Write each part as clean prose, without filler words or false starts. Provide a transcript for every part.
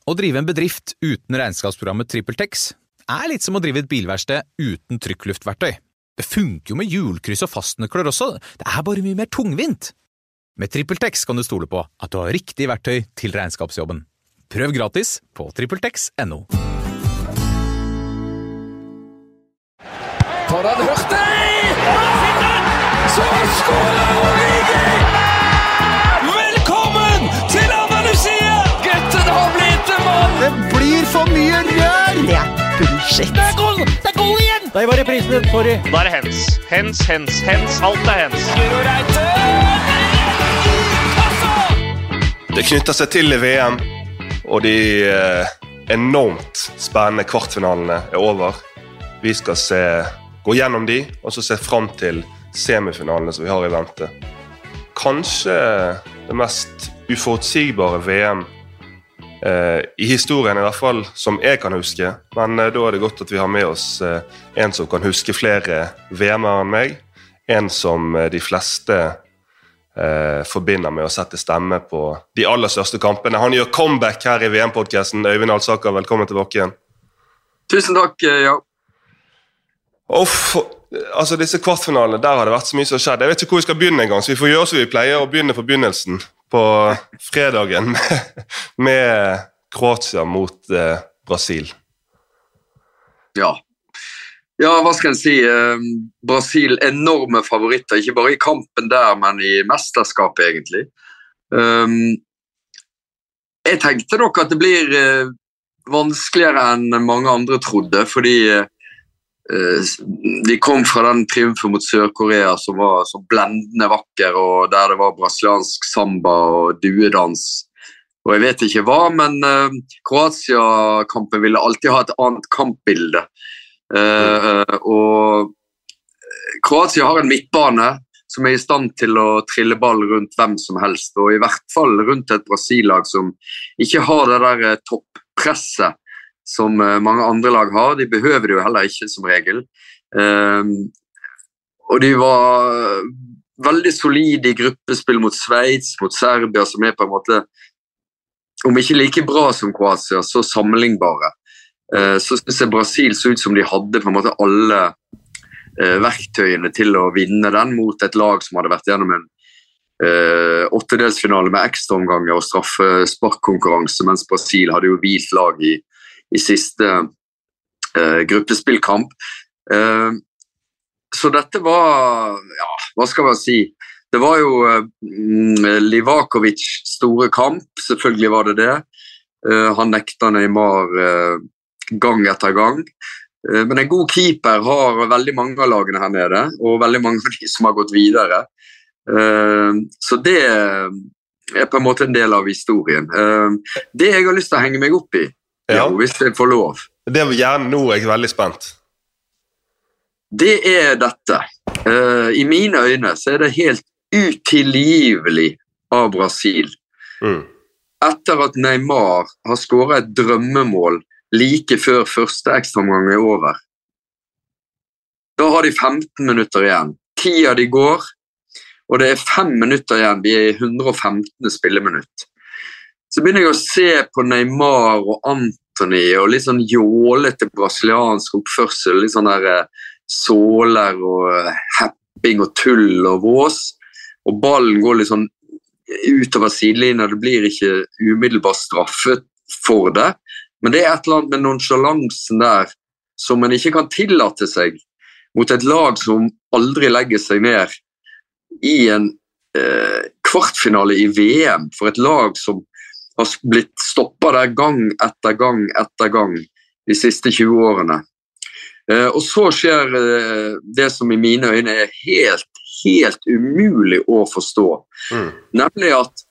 Å drive en bedrift uten regnskapsprogrammet TrippelTex litt som å drive et bilverksted uten trykkluftverktøy. Det funker jo med hjulkryss og fastnøkler også, det bare mye mer tungvint. Med TrippelTex kan du stole på at du har riktig verktøy til regnskapsjobben. Prøv gratis på trippeltex.no. Tar han Hørtøy! Så skåler Origi! Velkommen til Andalusia! Gutten har blitt en mann! Det blir for mye rør! Det bullshit. Det goal igjen! Der var reprisen, sorry. Da det hens. Hens. Alt hens. Giro Reite! Det knytter seg til i VM, og de enormt spennende kvartfinalene over. Vi skal gå gjennom de, og så se frem til semifinalene som vi har i vente. Kanskje det mest uforutsigbare VM i historien, i hvert fall som jeg kan huske. Men da det godt at vi har med oss en som kan huske flere VM-er enn meg. En som de fleste forbinder med å sette stemme på de aller største kampene. Han gjør comeback her i VM-podcasten. Øyvind Alsaker, velkommen tilbake igjen. Tusen takk, ja. Altså disse kvartfinalene, der har det vært så mye som har skjedd. Jeg vet ikke hvor vi skal begynne en gang, så vi får gjøre som vi pleier å begynne på begynnelsen på fredagen med Kroatia mot Brasil. Ja, hva skal jeg si? Brasil enorme favoritter, ikke bare i kampen der, men i mesterskapet egentlig. Jeg tenkte nok at det blir vanskeligere enn mange andre trodde, fordi de kom fra den triumfen mot Sør-Korea som var så blendende vakker, og der det var brasiliansk samba og duedans, og jeg vet ikke hva, men Kroatia-kampen ville alltid ha et annet kampbilde. Og Kroatia har en midtbane som i stand til å trille ball rundt hvem som helst, og i hvert fall rundt et Brasil-lag som ikke har det der toppresset som mange andre lag har. De behøver det jo heller ikke som regel. Og de var veldig solide i gruppespill mot Sveits, mot Serbia, som på en måte, om ikke like bra som Kroatia, så sammenlignbare. Så synes jeg Brasil så ut som de hadde på en måte alle verktøyene til å vinne den mot et lag som hadde vært gjennom en åttedelsfinale med ekstraomganger og straffesparkkonkurranse, mens Brasil hadde jo hvilt lag i siste gruppespillkamp. Så dette var, ja, hva skal man si? Det var jo Livakovic store kamp, selvfølgelig var det det. Han nekta Neymar gang etter gang. Men en god keeper har veldig mange av lagene her nede, og veldig mange av de som har gått videre. Så det på en måte en del av historien. Det jeg har lyst til å henge meg opp i, hvis jeg får lov. Det gjerne nå, jeg veldig spent. Det dette. I mine øyne så det helt utilgivelig av Brasil. Etter at Neymar har skåret et drømmemål like før første ekstraomgang over. Da har de 15 minutter igjen. 10 av de går, og det 5 minutter igjen. Vi i 115. spilleminutt. Så begynner jeg å se på Neymar og Antony og litt sånn jålete brasiliansk oppførsel, litt sånn der såler og happing og tull og vås, og ballen går litt sånn utover sidelinjen, det blir ikke umiddelbart straffet for det, men det et eller annet med nonchalansen der som man ikke kan tillate seg mot et lag som aldri legger seg ned i en kvartfinale i VM for et lag som har blitt stoppet der gang etter gang de siste 20 årene. Og så skjer det som i mine øyne helt umulig å forstå. Nemlig at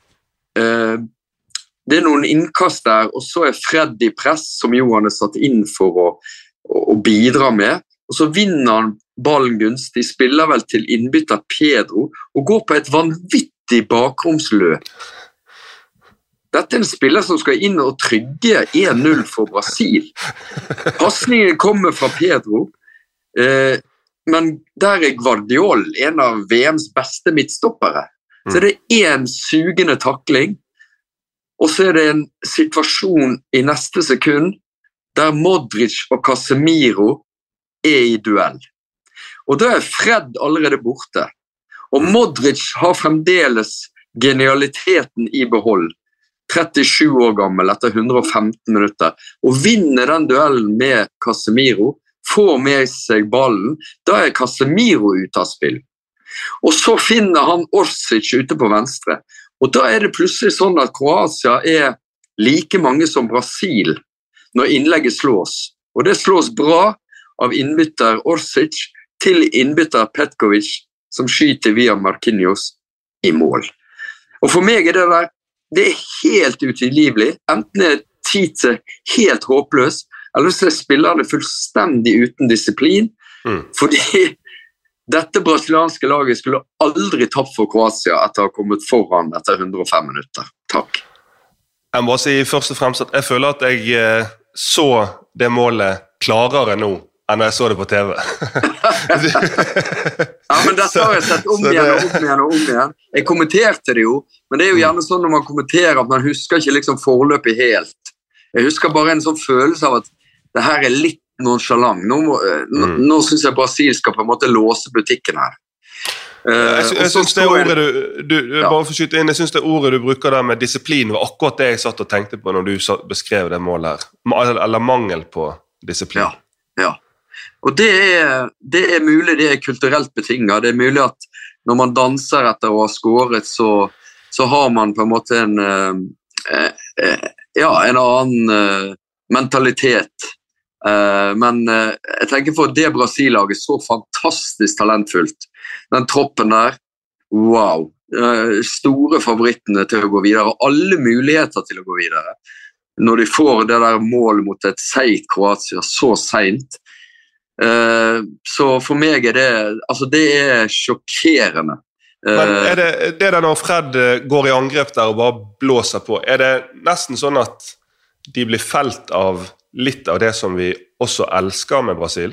det noen innkast der, og så Fred i press som Johan satt inn for å bidra med, og så vinner han ballen gunstig, spiller vel til innbytter Pedro, og går på et vanvittig bakromsløp. Dette en spiller som skal inn og trygge 1-0 for Brasil. Passningen kommer fra Pedro, men der Guardiol, en av VMs beste midtstoppere. Så det en sugende takling, og så det en situasjon i neste sekund der Modric og Casemiro i duell. Og da Fred allerede borte. Og Modric har fremdeles genialiteten i behold, 37 år gammel etter 115 minutter, og vinner den duellen med Casemiro, får med seg ballen, da Casemiro ute av spill. Og så finner han Orsic ute på venstre, og da det plutselig sånn at Kroatia like mange som Brasil når innlegget slås. Og det slås bra av innbytter Orsic til innbytter Petkovic, som skyter via Marquinhos i mål. Og for meg det der, det helt utilgivelig, enten Tite helt håpløs, eller så spillerne fullstendig uten disiplin, fordi dette brasilianske laget skulle aldri tapt for Kroatia etter å ha kommet foran etter 105 minutter. Takk. Jeg må si først og fremst at jeg føler at jeg så det målet klarere nå enn jeg så det på TV. Ja, men dette har jeg sett om igjen. Jeg kommenterte det jo, men det jo gjerne sånn når man kommenterer at man husker ikke liksom forløpet helt. Jeg husker bare en sånn følelse av at det her litt nonchalant. Nå synes jeg Brasil skal på en måte låse butikken her. Jeg synes det ordet bare for å skyte inn, jeg synes det ordet du bruker der med disiplin var akkurat det jeg satt og tenkte på når du beskrev det målet her. Eller mangel på disiplin. Ja. Og det mulig det kulturelt betinget. Det mulig at når man danser etter å ha skåret, så har man på en måte en annen mentalitet. Men jeg tenker for det Brasil-laget så fantastisk talentfullt. Den troppen der, wow. Store favorittene til å gå videre, og alle muligheter til å gå videre. Når de får det der målet mot et seigt Kroatia så sent, så for meg det sjokkerende. Men det der når Fred går i angrep der og bare blåser på, det nesten sånn at de blir felt av litt av det som vi også elsker med Brasil?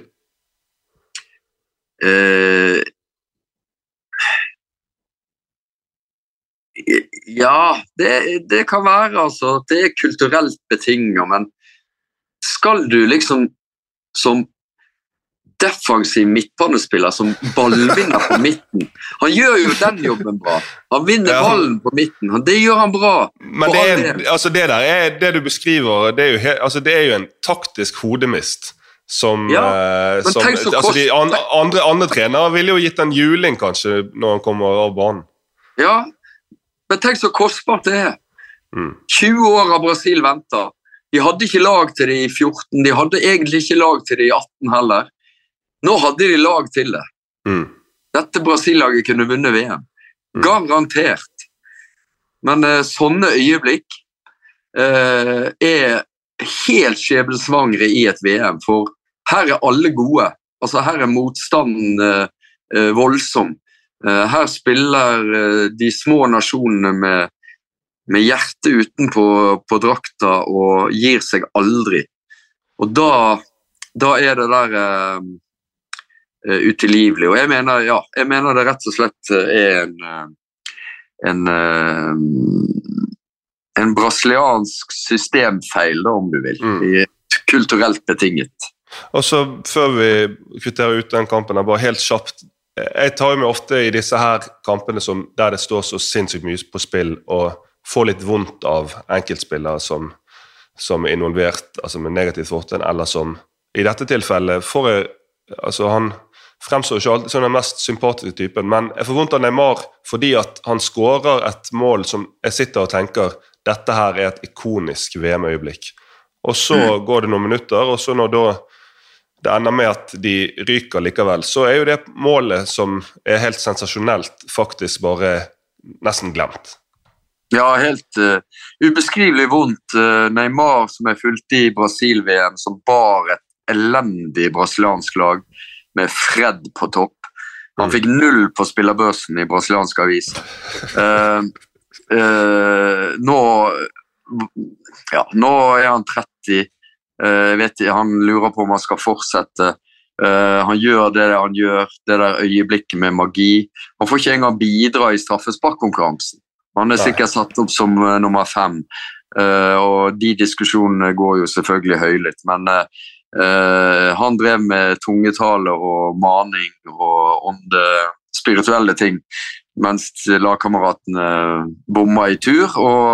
Ja, det kan være altså, det kulturelt betinget, men skal du liksom som defensiv midtbanespiller som ballvinner på midten. Han gjør jo den jobben bra. Han vinner ballen på midten. Det gjør han bra. Men det der det du beskriver, det jo en taktisk hodemist som, de andre trenere ville jo gitt en juling kanskje når han kommer av banen. Ja, men tenk så kostbart det 20 år av Brasil venter. De hadde ikke lag til det i 14, de hadde egentlig ikke lag til det i 18 heller. Nå hadde de lag til det. Dette Brasil-laget kunne vunne VM. Garantert. Men sånne øyeblikk helt skjebnesvangre i et VM, for her alle gode. Altså her motstanden voldsom. Her spiller de små nasjonene med hjertet utenpå på drakta og gir seg aldri. Og da det der utilgivelig. Og jeg mener det rett og slett en brasiliansk systemfeil, da, om du vil, kulturelt betinget. Og så før vi kvitterer ut den kampen, bare helt kjapt, jeg tar meg ofte i disse her kampene der det står så sinnssykt mye på spill, og får litt vondt av enkeltspillere som involvert, altså med negativt fortegn, eller som i dette tilfellet han fremstår ikke alltid som den mest sympatiske typen, men jeg får vondt av Neymar fordi at han skårer et mål som jeg sitter og tenker, dette her et ikonisk VM-øyeblikk. Og så går det noen minutter, og så når det ender med at de ryker likevel, så jo det målet som helt sensasjonelt faktisk bare nesten glemt. Ja, helt ubeskrivelig vondt. Neymar som fulgte i Brasil-VM, som bar et elendig brasiliansk lag med Fred på topp. Han fikk 0 på spillerbørsen i brasiliansk avis. Nå han 30. Han lurer på om han skal fortsette. Han gjør det han gjør, det der øyeblikket med magi. Han får ikke engang bidra i straffesparkkonkurransen. Han sikkert satt opp som nummer 5. og de diskusjonene går jo selvfølgelig høylytt, men han drev med tungetale og maning og spirituelle ting, mens lagkameratene bomma i tur,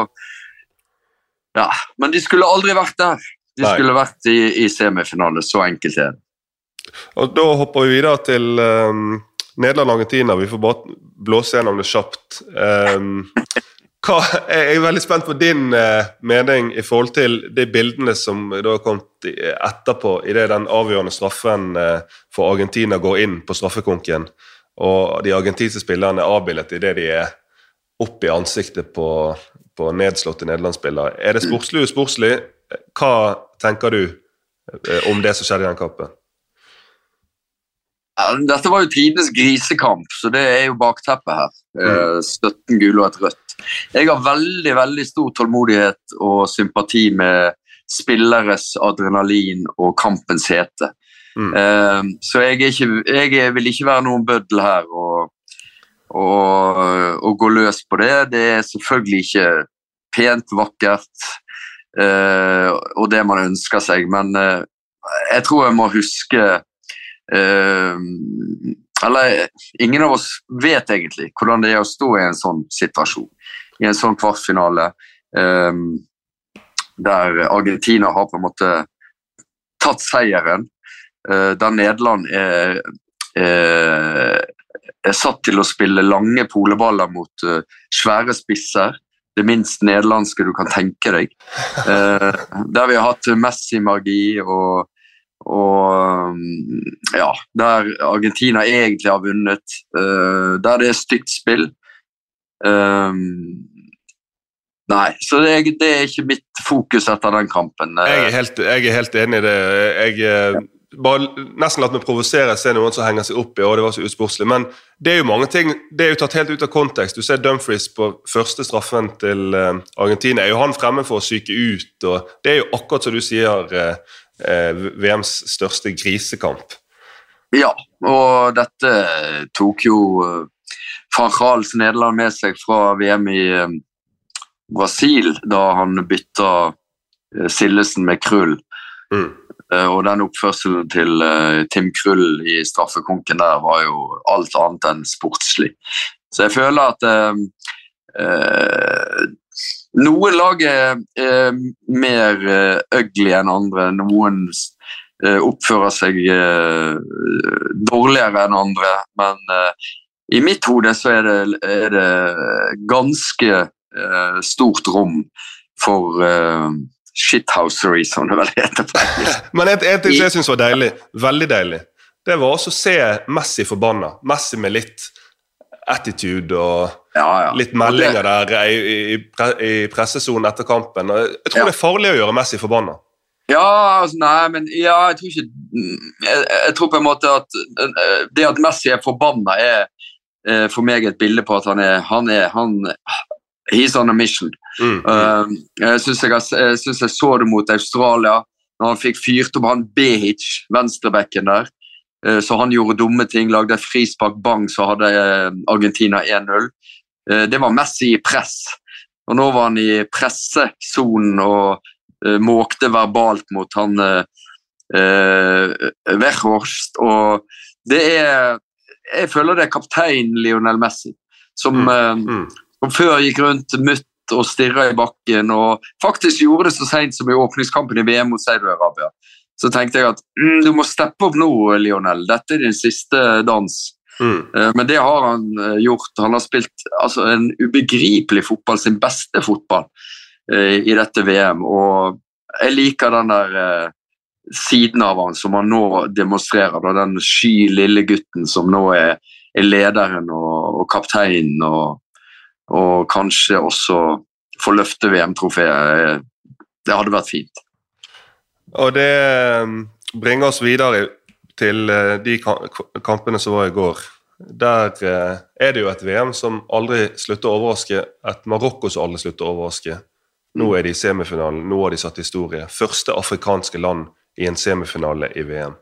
ja, men de skulle aldri vært der. De skulle vært i semifinale, så enkelt det. Og da hopper vi videre til Nederland-Argentina. Vi får bare blåse gjennom det kjapt. Jeg er veldig spent på din mening i forhold til de bildene som da har kommet etterpå, i det den avgjørende straffen for Argentina går inn på straffekonken, og de argentinske spillerne er avbildet i det de er opp i ansiktet på nedslåtte nederlandsspillere. Er det sportslig? Hva tenker du om det som skjedde i den kampen? Dette var jo tidenes grisekamp, så det er jo bakteppet her. 17 gule og et rødt. Jeg har veldig, veldig stor tålmodighet og sympati med spilleres adrenalin og kampens hete. Så jeg vil ikke være noen bøddel her og gå løs på det. Det er selvfølgelig ikke pent, vakkert og det man ønsker seg, men jeg tror jeg må huske eller ingen av oss vet egentlig hvordan det er å stå i en sånn situasjon, i en sånn kvartfinale der Argentina har på en måte tatt seieren, der Nederland er satt til å spille lange poleballer mot svære spisser, det minst nederlandske du kan tenke deg, der vi har hatt Messi-magi og ja, der Argentina egentlig har vunnet, der det er stygt spill. Nei, så det er ikke mitt fokus etter den kampen. Jeg er helt enig i det. Jeg bare nesten latt meg provosere, se noen som henger seg opp i, og det var så usportslig, men det er jo mange ting, det er jo tatt helt ut av kontekst. Du ser Dumfries på første straffen til Argentina, er jo han fremme for å syke ut, og det er jo akkurat som du sier VMs største grisekamp. Ja, og dette tok jo van Gaals Nederland med seg fra VM i Brasil, da han bytta Sillesen med Krull. Og den oppførselen til Tim Krull i straffekonken der var jo alt annet enn sportslig. Så jeg føler at noen lag er mer ugly enn andre, noen oppfører seg dårligere enn andre, men i mitt hode så er det ganske stort rom for shithousery, som det vel heter faktisk. Men en ting jeg synes var deilig, veldig deilig, det var også å se Messi forbanna, Messi med litt attitude og litt meldinger der i pressesonen etter kampen. Jeg tror det er farlig å gjøre Messi forbanna. Ja, altså, nei, men jeg tror ikke jeg tror på en måte at det at Messi er forbanna er for meg et bilde på at han he's on a mission. Jeg synes jeg så det mot Australia når han fikk fyrt opp han Behic, venstrebekken der, så han gjorde dumme ting, lagde frispark, bang, så hadde Argentina 1-0. Det var Messi i press, og nå var han i pressesonen og måkte verbalt mot han Weghorst, og jeg føler det er kaptein Lionel Messi, som før gikk rundt mutt og stirret i bakken, og faktisk gjorde det så sent som i åpningskampen i VM mot Saudi-Arabia. Så tenkte jeg at du må steppe opp nå, Lionel, dette er din siste dans. Men det har han gjort. Han har spilt altså, en ubegripelig fotball, sin beste fotball i dette VM, og jeg liker den der siden av han som han nå demonstrerer, da, den sky lille gutten som nå er lederen og kapteinen og kanskje også få løfte VM-trofeet. Det hadde vært fint. Og det bringer oss videre til de kampene som var i går. Der er det jo et VM som aldri slutter å overraske, et Marokko som aldri slutter å overraske. Nå er de i semifinalen, nå har de satt historie. Første afrikanske land i en semifinale i VM.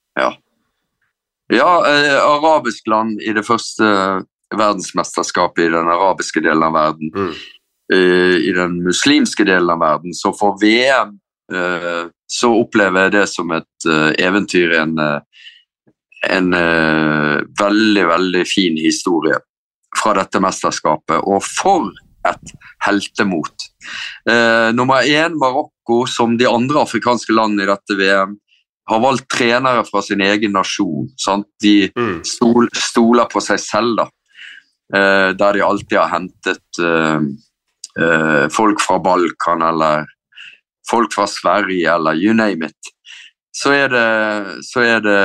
Ja, arabisk land i det første verdensmesterskapet i den arabiske delen av verden. i den muslimske delen av verden, så for VM så opplever jeg det som et eventyr, en veldig, veldig fin historie fra dette mesterskapet, og for et heltemot. Nummer 1, Marokko, som de andre afrikanske landene i dette VM, har valgt trenere fra sin egen nasjon, sant? De stoler på seg selv da, der de alltid har hentet folk fra Balkan, eller folk fra Sverige, eller you name it. Så er det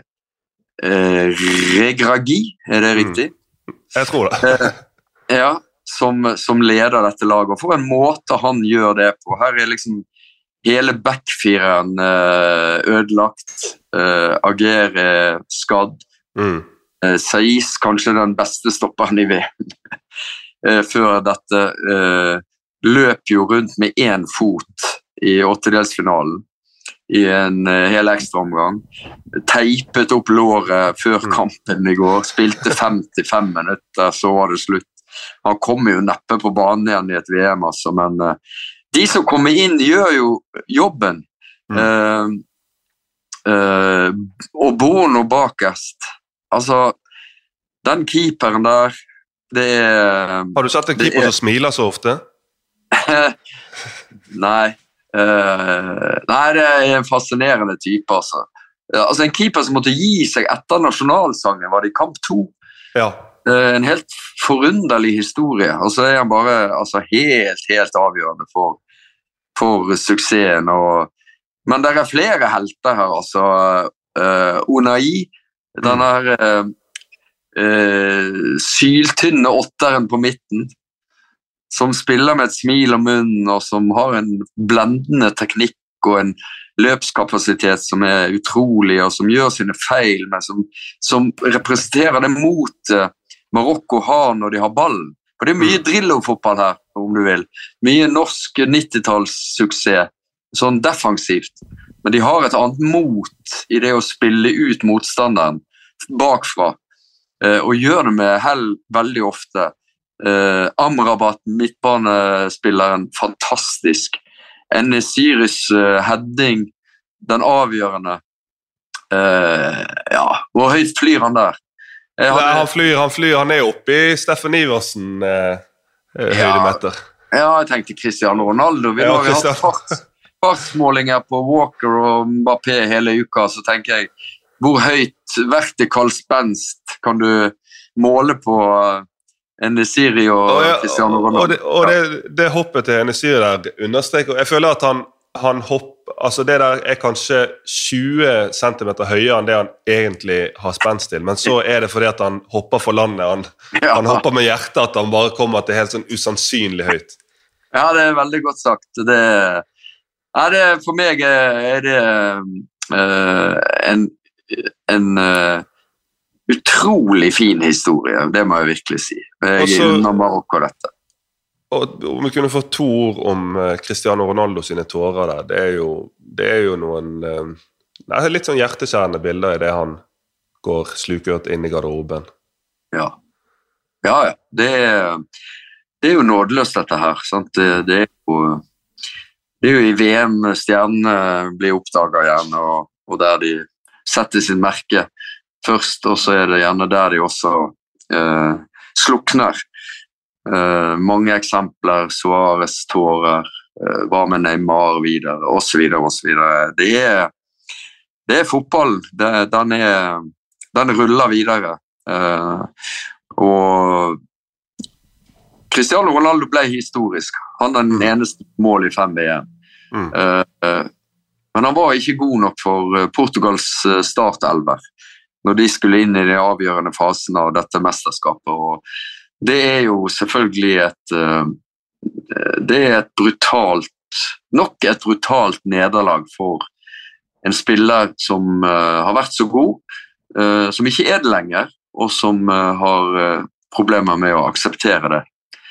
Regragui, er det riktig? Jeg tror det. Ja, som leder dette laget, og for en måte han gjør det på. Her er liksom hele backfireren ødelagt, Agere skadd, Saiz kanskje den beste stopperen i VM. Før dette løp jo rundt med 1 fot i åttedelsfinalen i en hel ekstra omgang, teipet opp låret før kampen i går, spilte 55 minutter, så var det slutt. Han kommer jo neppe på banen igjen i et VM, altså, men de som kommer inn gjør jo jobben. Og Bono bakerst, altså, den keeperen der, det er... Har du sett en keeper som smiler så ofte? Nei, det er en fascinerende type, altså. Altså en keeper som måtte gi seg etter nasjonalsangen, var det i kamp 2. Ja. En helt forunderlig historie, og så er han bare altså, helt avgjørende for suksessen. Men det er flere helter her, altså. Unai, den her syltynne åtteren på midten, som spiller med et smil om munnen, og som har en blendende teknikk og en løpskapasitet som er utrolig, og som gjør sine feil, men som representerer det mot Marokko har når de har ballen. For det er mye Drillo-fotball her, om du vil. Mye norsk 90-tallssuksess, sånn defensivt. Men de har et annet mot i det å spille ut motstanderen bakfra, og gjør det med hell veldig ofte. Amrabat, midtbanespilleren, fantastisk. Enes-Syris heading, den avgjørende. Ja, hvor høyt flyr han der? Han flyr, han er oppe i Steffen Iversen høydemeter. Ja, jeg tenkte Cristiano Ronaldo. Vi har hatt fartsmålinger på Walker og Mbappé hele uka, så tenker jeg, hvor høyt vertikal spenst kan du måle på Enes-Syri og Cristiano Ronaldo? Og det hoppet til Enes-Syri der understreker, jeg føler at han hopper, altså det der er kanskje 20 centimeter høyere enn det han egentlig har spenst til, men så er det fordi at han hopper for landet, han hopper med hjertet at han bare kommer til helt sånn usannsynlig høyt. Ja, det er veldig godt sagt. For meg er det en utrolig fin historie, det må jeg virkelig si. Jeg unner Marokko dette. Og om vi kunne få 2 ord om Cristiano Ronaldo sine tårer der, det er jo noen litt sånn hjerteskjærende bilder i det han går slukørt inn i garderoben. Ja. Det er jo nådeløst dette her, sant? Det er jo i VM stjernene blir oppdaget igjen, og der de setter sin merke først, og så er det gjerne der de også slukner. Mange eksempler, Suarez tårer, hva med Neymar videre, og så videre, og så videre. Det er fotball, den ruller videre. Og Cristiano Ronaldo ble historisk. Han er den eneste mål i 5 VM. Men han var ikke god nok for Portugals startelver når de skulle inn i de avgjørende fasene av dette mesterskapet, og det er jo selvfølgelig nok et brutalt nederlag for en spiller som har vært så god, som ikke er det lenger, og som har problemer med å akseptere det.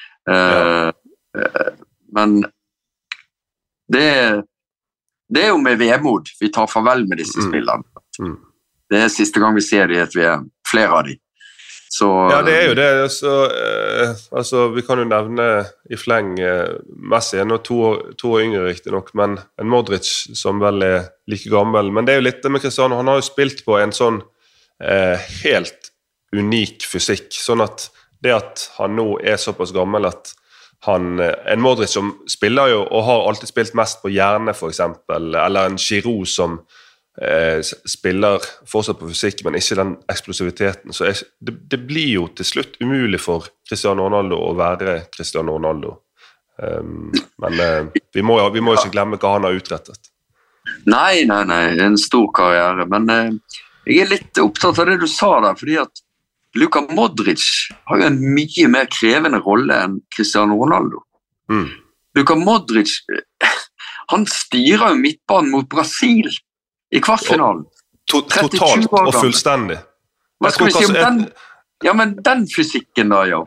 Men det er jo med vemod vi tar farvel med disse spillerne. Det er siste gang vi ser de i et VM, flere av de. så... Ja, det jo det. Altså, vi kan jo nevne i fleng Messi, nå 2 år yngre riktig nok, men en Modric som vel like gammel. Men det jo litt med Cristiano, han har jo spilt på en sånn helt unik fysikk, sånn at det at han nå såpass gammel at en Modric som spiller jo, og har alltid spilt mest på hjerne for eksempel, eller en Giroud som spiller fortsatt på fysikk, men ikke den eksplosiviteten, så det blir jo til slutt umulig for Cristiano Ronaldo å være Cristiano Ronaldo. Men vi må ikke glemme hva han har utrettet. Nei, en stor karriere, men jeg litt opptatt av det du sa der, fordi at Luka Modric har jo en mye mer krevende rolle enn Cristiano Ronaldo. Luka Modric, han styrer jo midtbanen mot Brasil i kvartfinalen. Totalt og fullstendig. Hva skal vi si om den? Ja, men den fysikken da, jo.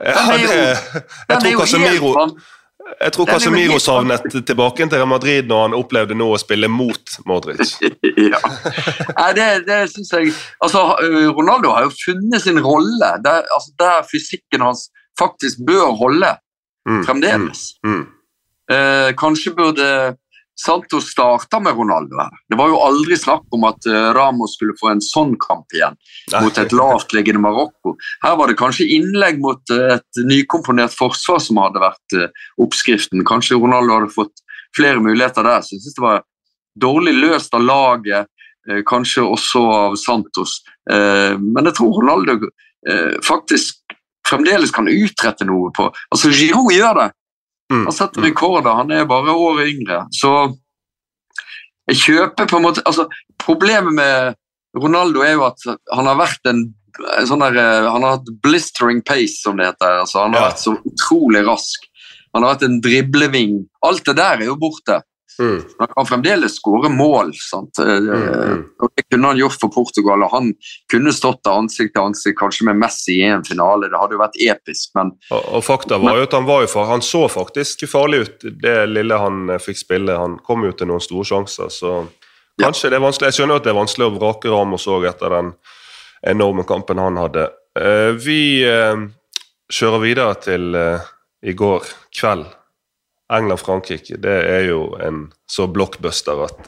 Jeg tror Casemiro savnet tilbake til Real Madrid når han opplevde nå å spille mot Modric. Ja. Nei, det synes jeg... Altså, Ronaldo har jo funnet sin rolle, der fysikken hans faktisk bør holde fremdeles. Kanskje burde... Santos startet med Ronaldo her. Det var jo aldri snakk om at Ramos skulle få en sånn kamp igjen mot et lavtliggende Marokko. Her var det kanskje innlegg mot et nykomponert forsvar som hadde vært oppskriften. Kanskje Ronaldo hadde fått flere muligheter der. Så jeg synes det var dårlig løst av laget, kanskje også av Santos. Men jeg tror Ronaldo faktisk fremdeles kan utrette noe på. Altså Giroud gjør det. Han setter rekorder, han bare året yngre, så jeg kjøper på en måte, altså problemet med Ronaldo jo at han har vært en sånn der, han har hatt blistering pace som det heter, altså han har vært så utrolig rask, han har vært en dribleving, alt det der jo borte, han kan fremdeles skåre mål, sant? Og det kunne han gjort for Portugal, og han kunne stått ansikt til ansikt, kanskje med Messi i en finale, det hadde jo vært episk, men... Og fakta var jo at han så faktisk farlig ut, det lille han fikk spille, han kom jo til noen store sjanser, så kanskje det vanskelig, jeg skjønner at det vanskelig å vrake Ramos også etter den enorme kampen han hadde. Vi kjører videre til i går kveld, England-Frankrike, det jo en så blockbuster at...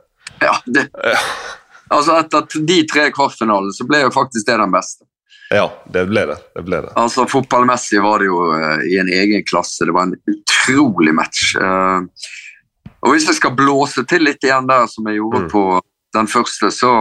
Altså etter de 3 kvartfinalene så ble jo faktisk det den beste. Ja, det ble det. Altså fotballmessig var det jo i en egen klasse, det var en utrolig match. Og hvis jeg skal blåse til litt igjen der som jeg gjorde på den første, så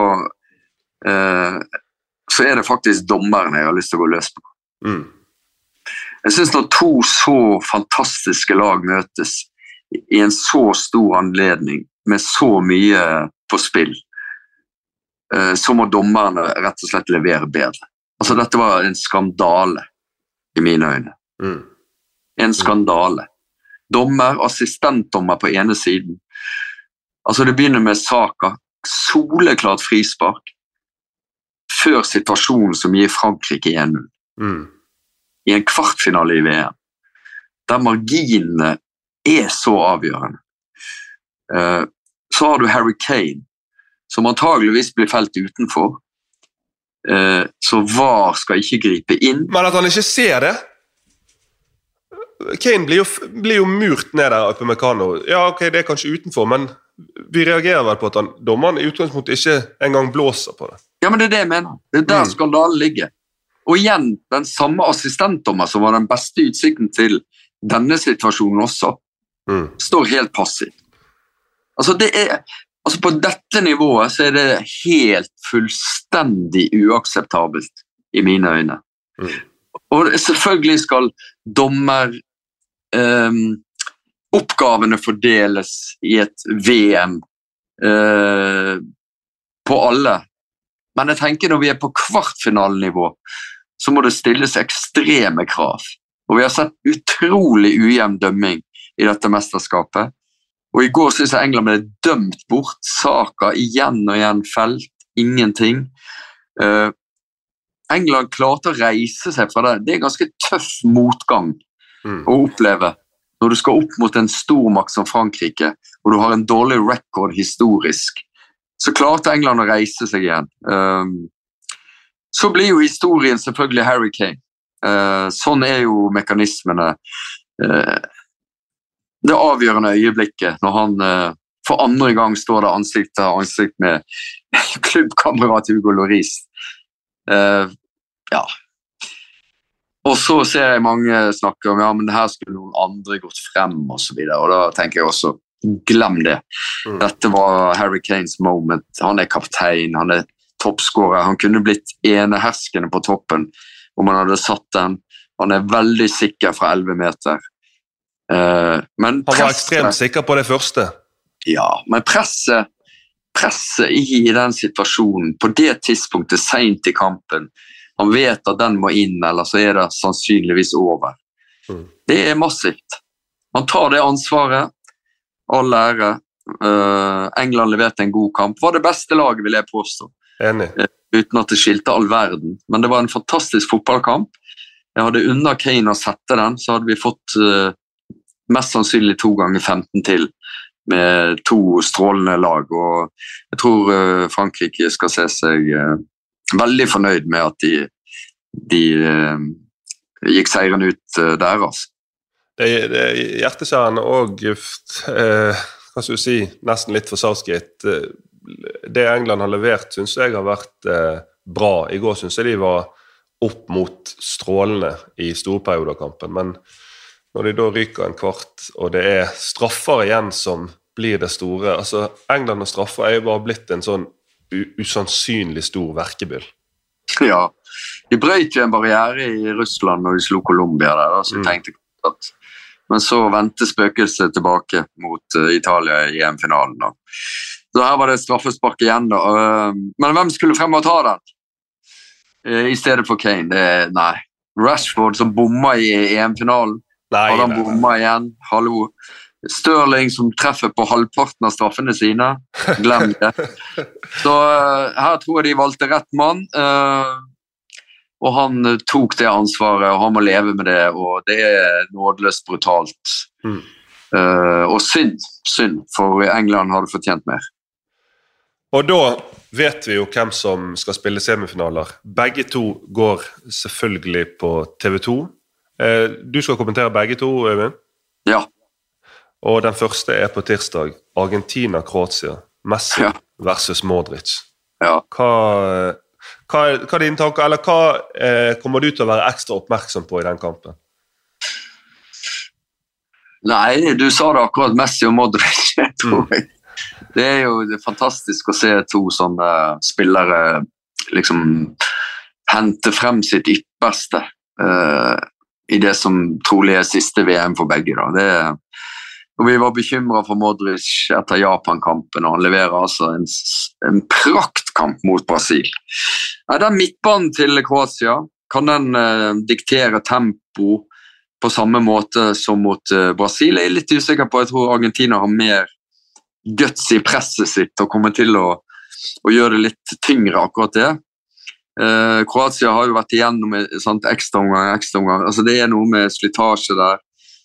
det faktisk dommeren jeg har lyst til å gå løs på. Jeg synes når 2 så fantastiske lag møtes i en så stor anledning med så mye på spill, så må dommerne rett og slett levere bedre. Altså dette var en skandale i mine øyne. En skandale. Dommer, assistentdommer på ene siden. Altså det begynner med Saka, soleklart frispark, før situasjonen som gir Frankrike 1-0. I en kvartfinale i VM, der marginene så avgjørende. Så har du Harry Kane, som antageligvis blir felt utenfor, så VAR skal ikke gripe inn. Men at han ikke ser det? Kane blir jo murt ned der oppe med Kano. Ja, ok, det kanskje utenfor, men vi reagerer vel på at dommeren i utgangspunktet ikke engang blåser på det. Ja, men det det jeg mener. Det der skandalen ligger. Og igjen, den samme assistentdommer som var den beste utsikten til denne situasjonen også, står helt passivt. Altså, altså på dette nivået så det helt fullstendig uakseptabelt i mine øyne. Og selvfølgelig skal dommer oppgavene fordeles i et VM på alle. Men jeg tenker når vi på kvartfinalenivå, så må det stilles ekstreme krav. Og vi har sett utrolig ujevn dømming i dette mesterskapet. Og i går synes jeg England ble dømt bort, Saka igjen og igjen felt, ingenting. England klarte å reise seg fra det. Det ganske tøff motgang å oppleve når du skal opp mot en stormakt som Frankrike, og du har en dårlig rekord historisk. Så klarte England å reise seg igjen. Så blir jo historien selvfølgelig Harry Kane. Sånn jo mekanismene. Det avgjørende øyeblikket når han for andre gang står det ansikt til ansikt med klubbkamerat Hugo Lloris. Ja. Og så ser jeg mange snakke om, ja, men her skulle noen andre gått frem og så videre, og da tenker jeg også, glem det. Dette var Harry Kanes moment. Han kaptein, han toppskårer, han kunne blitt eneherskende på toppen om han hadde satt den. Han veldig sikker fra 11 meter. Men han var ekstremt sikker på det første. Ja, men presset i den situasjonen, på det tidspunktet, sent i kampen, han vet at den må inn, eller så det sannsynligvis over. Det massivt. Han tar det ansvaret, all ære. England leverte en god kamp. Var det beste laget, vil jeg påstå. Enig. Uten at det skilte all verden. Men det var en fantastisk fotballkamp. Jeg hadde under Kane å sette den, så hadde vi fått mest sannsynlig 2 ganger 15 til, med 2 strålende lag. Og jeg tror Frankrike skal se seg veldig fornøyd med at de gikk seieren ut der, altså. Det hjerteskjærende og hva skal du si, nesten litt for Southgate. Det England har levert, synes jeg har vært bra. I går synes jeg de var opp mot strålene i storperioderkampen, men når de da ryker en kvart, og det straffer igjen som blir det store, altså England og straffer jo bare blitt en sånn usannsynlig stor verkebyll. Ja, de brøt jo en barriere i Russland når de slo Colombia der, så jeg tenkte at, men så ventet spøkelset tilbake mot Italia i EM-finalen da. Så her var det straffespark igjen da, men hvem skulle frem og ta den? I stedet for Kane, nei. Rashford som bomma i EM-finalen, hadde han bomma igjen, hallo. Sterling som treffer på halvparten av straffene sine, glem det. Så her tror jeg de valgte rett mann, og han tok det ansvaret, og han må leve med det, og det nådeløst brutalt. Og synd, for England hadde fortjent mer. Og da vet vi jo hvem som skal spille semifinaler. Begge to går selvfølgelig på TV2. Du skal kommentere begge to, Øyvind? Ja. Og den første på tirsdag, Argentina-Kroatia, Messi versus Modric. Ja. Hva din tanke, eller hva kommer du til å være ekstra oppmerksom på i den kampen? Nei, du sa det akkurat, Messi og Modric, tror jeg. Det jo fantastisk å se 2 sånne spillere liksom hente frem sitt ypperste i det som trolig siste VM for begge da. Og vi var bekymret for Modric etter Japan-kampen, og han leverer altså en praktkamp mot Brasil. Den midtbanen til Kroatia, kan den diktere tempo på samme måte som mot Brasil? Jeg litt usikker på, jeg tror Argentina har mer guts i presset sitt, og kommer til å gjøre det litt tyngre akkurat det. Kroatia har jo vært igjennom ekstra omgang, altså det noe med slitasje der.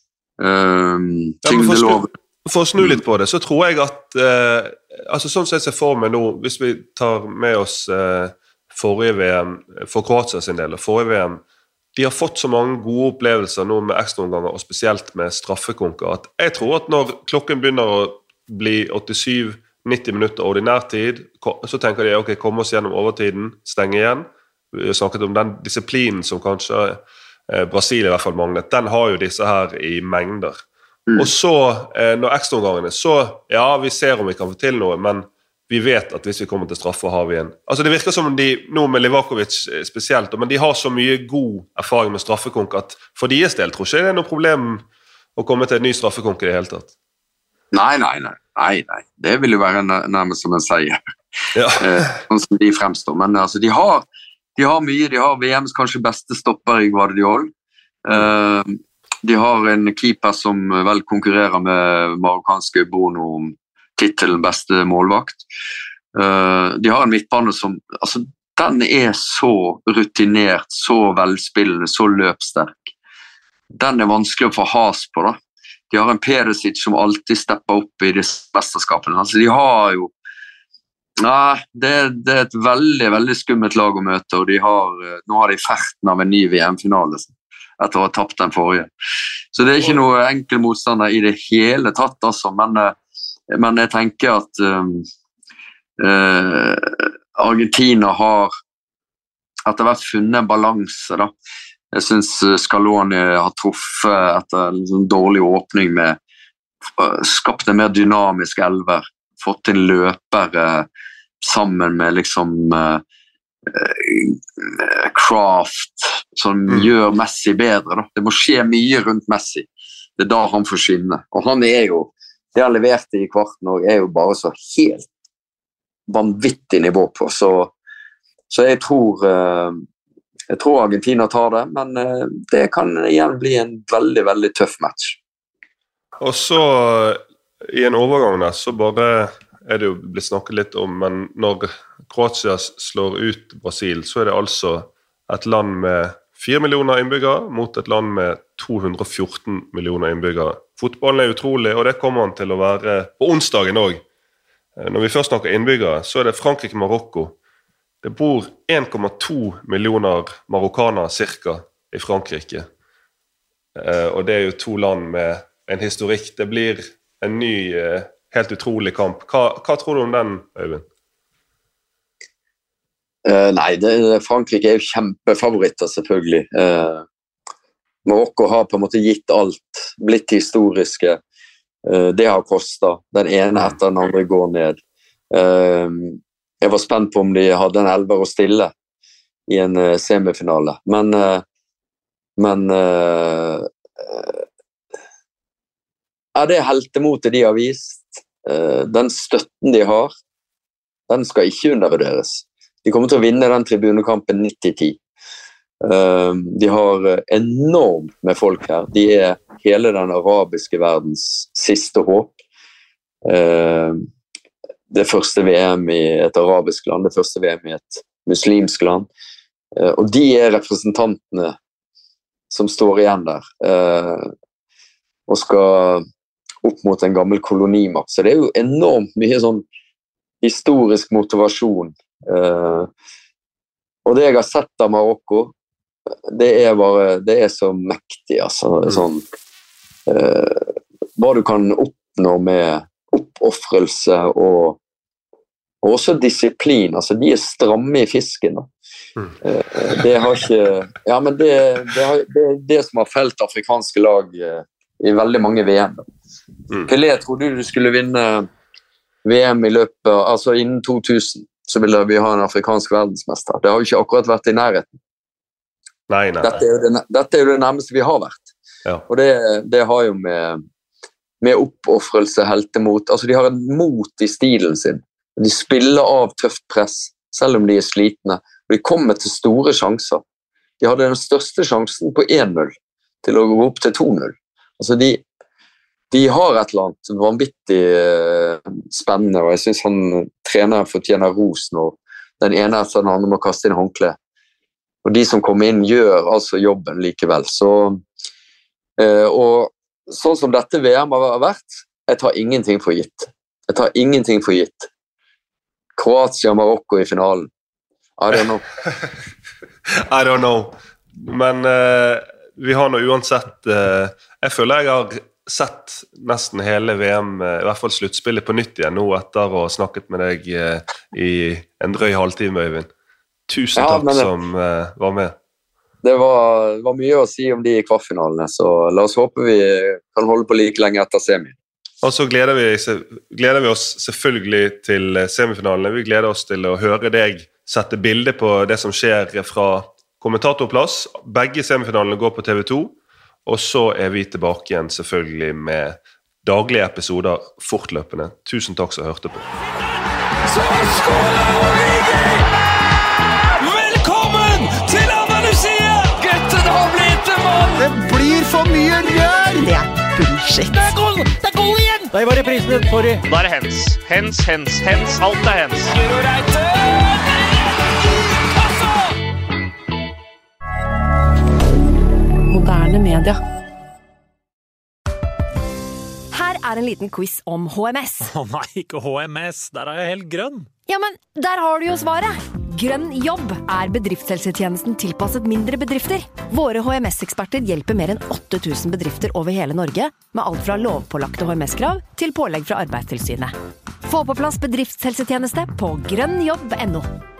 For å snu litt på det, så tror jeg at altså sånn som jeg ser for meg nå, hvis vi tar med oss forrige VM for Kroatia sin del, og forrige VM, de har fått så mange gode opplevelser nå med ekstraomganger, og spesielt med straffekonker, at jeg tror at når klokken begynner å bli 87-90 minutter ordinær tid, så tenker de, ok, komme oss gjennom overtiden, stenge igjen. Vi har snakket om den disiplinen som kanskje Brasil i hvert fall manglet, den har jo disse her i mengder. Og så, når ekstraomgangene, så ja, vi ser om vi kan få til noe, men vi vet at hvis vi kommer til straffer har vi en. Altså det virker som om de, nå med Livakovic spesielt, men de har så mye god erfaring med straffekonk at for deres del tror ikke det noe problem å komme til en ny straffekonk i det hele tatt. Nei. Det vil jo være nærmest som en seier. Ja. Sånn som de fremstår. Men altså, de har mye. De har VMs kanskje beste stopper i Guardiol. De har en keeper som vel konkurrerer med marokkanske Bono om titelen beste målvakt. De har en midtbane som, altså, den så rutinert, så velspillende, så løpssterk. Den vanskelig å få has på da. De har en Perisic som alltid stepper opp i disse mesterskapene. Altså, de har jo Nei, det er et veldig, veldig skummelt lag å møte, og nå har de ferten av en ny VM-finale etter å ha tapt den forrige. Så det er ikke noe enkel motstander i det hele tatt, altså, men jeg tenker at Argentina har etter hvert funnet en balanse, da. Jeg synes Scaloni har truffet etter en sånn dårlig åpning med skapt en mer dynamisk elver, fått inn løpere sammen med liksom Kraft som gjør Messi bedre da. Det må skje mye rundt Messi. Det er da han får skinne. Og han jo, det han leverte i kvarten og jo bare så helt vanvittig nivå på. Så jeg tror Argentina tar det, men det kan igjen bli en veldig, veldig tøff match. Og så i en overgang der, så bare det jo blitt snakket litt om, men når Kroatia slår ut Brasil, så det altså et land med 4 millioner innbyggere mot et land med 214 millioner innbyggere. Fotballen utrolig, og det kommer han til å være på onsdagen også. Når vi først snakker innbyggere, så det Frankrike-Marokko. Det bor 1,2 millioner marokkanere cirka i Frankrike. Og det jo to land med en historikk. Det blir en ny, helt utrolig kamp. Hva tror du om den, Øyvind? Nei, Frankrike jo kjempefavoritter selvfølgelig. Marokko har på en måte gitt alt, blitt historiske. Det har kostet. Den ene etter den andre går ned. Jeg var spent på om de hadde en elver å stille i en semifinale. Men det heltemotet de har vist, den støtten de har, den skal ikke undervurderes. De kommer til å vinne den tribunekampen 90-10. De har enormt med folk her. De hele den arabiske verdens siste håp. Det første VM i et arabisk land, det første VM i et muslimsk land. Og de representantene som står igjen der og skal opp mot en gammel kolonimakt. Så det jo enormt mye sånn historisk motivasjon. Og det jeg har sett av Marokko, det så mektig, altså. Sånn, hva du kan oppnå med oppoffrelse og også disiplin. Altså, de stramme i fisken. Det har ikke... Ja, men det som har felt afrikanske lag i veldig mange VM. Pelé, tror du skulle vinne VM i løpet, altså innen 2000, så ville vi ha en afrikansk verdensmester. Det har jo ikke akkurat vært i nærheten. Nei. Dette jo det nærmeste vi har vært. Ja. Og det har jo med oppoffrelse, heltemot. Altså, de har en mot i stilen sin. De spiller av tøft press, selv om de slitne. Og de kommer til store sjanser. De hadde den største sjansen på 1-0 til å gå opp til 2-0. Altså, de har et eller annet vanvittig spennende, og jeg synes treneren fortjener ros når den ene etter den andre må kaste inn håndkle. Og de som kommer inn gjør altså jobben likevel. Så, og sånn som dette VM har vært, jeg tar ingenting for gitt. Kroatia og Marokko i finalen. I don't know. Men vi har nå uansett, jeg føler jeg har sett nesten hele VM, i hvert fall sluttspillet på nytt igjen nå etter å ha snakket med deg i en drøy halvtime, Øyvind. Tusen takk som var med. Det var mye å si om de i kvartfinalene, så la oss håpe vi kan holde på like lenge etter semien. Og så gleder vi oss selvfølgelig til semifinalene. Vi gleder oss til å høre deg sette bilde på det som skjer fra kommentatorplass. Begge semifinalene går på TV 2, og så vi tilbake igjen selvfølgelig med daglige episoder fortløpende. Tusen takk som hørte på. Så skåler Origi! Velkommen til Andalusia! Gutten har blitt en mann! Det blir for mye rør! Det bullshit. Det goal igjen! Der var reprisen, sorry. Da det hens. Hens. Alt hens. Guro Reite! Moderne media. Her en liten quiz om HMS. Nei, ikke HMS. Der jeg helt grønn. Ja, men der har du jo svaret. Grønn jobb bedriftshelsetjenesten tilpasset mindre bedrifter. Våre HMS-eksperter hjelper mer enn 8000 bedrifter over hele Norge med alt fra lovpålagte HMS-krav til pålegg fra Arbeidstilsynet. Få på plass bedriftshelsetjeneste på grønnjobb.no.